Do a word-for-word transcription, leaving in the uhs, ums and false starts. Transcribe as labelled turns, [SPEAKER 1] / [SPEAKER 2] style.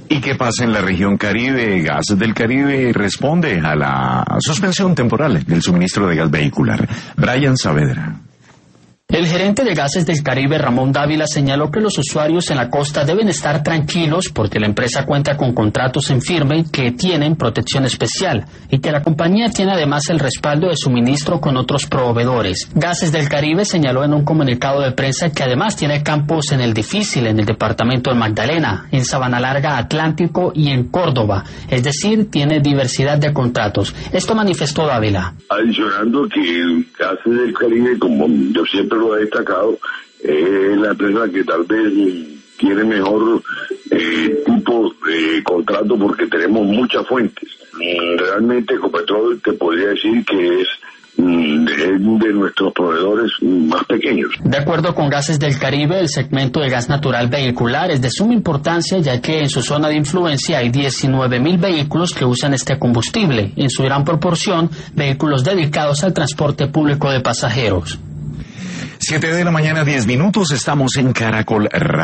[SPEAKER 1] ¿Y qué pasa en la región Caribe? Gases del Caribe responde a la suspensión temporal del suministro de gas vehicular. Brian Saavedra.
[SPEAKER 2] El gerente de Gases del Caribe, Ramón Dávila, señaló que los usuarios en la costa deben estar tranquilos porque la empresa cuenta con contratos en firme que tienen protección especial y que la compañía tiene además el respaldo de suministro con otros proveedores. Gases del Caribe señaló en un comunicado de prensa que además tiene campos en el Difícil, en el departamento de Magdalena, en Sabana Larga, Atlántico y en Córdoba, es decir, tiene diversidad de contratos. Esto manifestó Dávila.
[SPEAKER 3] Adicionando que Gases del Caribe, como yo siempre lo he destacado, es eh, la empresa que tal vez tiene mejor eh, tipo de contrato porque tenemos muchas fuentes. Realmente Ecopetrol te podría decir que es de, de nuestros proveedores más pequeños.
[SPEAKER 2] De acuerdo con Gases del Caribe, el segmento de gas natural vehicular es de suma importancia, ya que en su zona de influencia hay diecinueve mil vehículos que usan este combustible, en su gran proporción vehículos dedicados al transporte público de pasajeros.
[SPEAKER 1] Siete de la mañana, diez minutos, estamos en Caracol Radio.